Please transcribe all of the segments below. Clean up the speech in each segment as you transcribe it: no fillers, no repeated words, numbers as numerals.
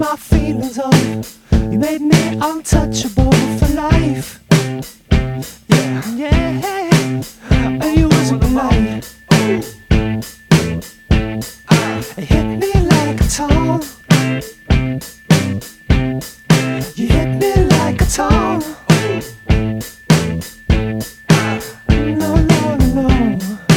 my feelings off. You made me untouchable for life. Yeah, yeah. And you wasn't polite. It hit me like a ton. You hit me like a ton. No, no, no, no.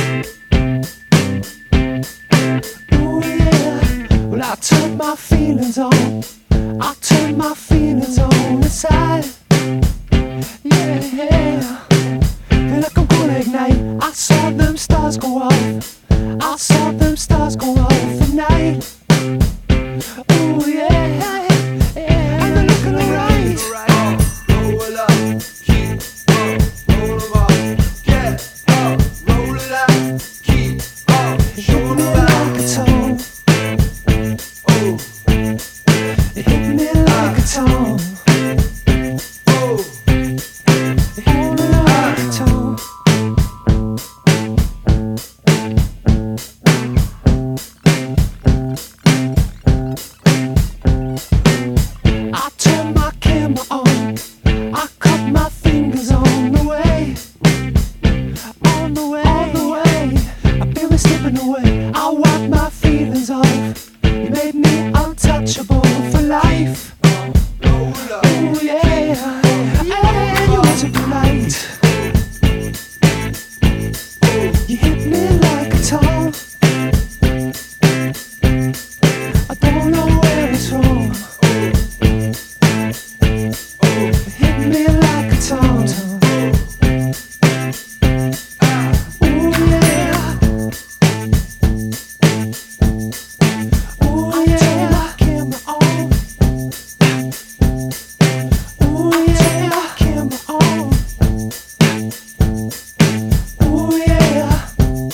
Oh yeah. Well, I turned my feelings on. I turned my feelings on inside. Yeah, yeah. Feel like I'm gonna ignite. I saw them stars go off. I saw them stars go off at night. Oh yeah, yeah. And they're looking alright. Roll up, keep up, roll up, get up, roll it out, keep up, show me them like a tone. Oh, It hit me like a tone. oh, It hit me like a tone. I turned my camera on. I cut my fingers on the way. On the way, on the way. I feel me slipping away. I wipe my feelings off. You made me untouchable for life. roll up, Oh yeah, and you wasn't polite. You hit me like a ton. I don't know where it's from. It hit me like a ton. Oh yeah. Oh yeah. Camera on. Oh yeah. Camera on. Oh yeah.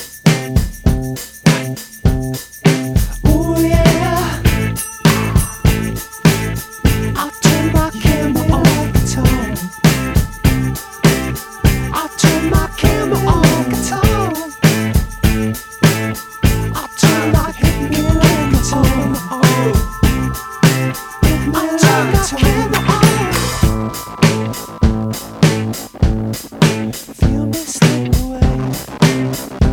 Oh yeah. I turn my camera on like a tone. I turn my camera on like a tone. I turn my camera like a tone. I turn my camera on. Feel me slip away.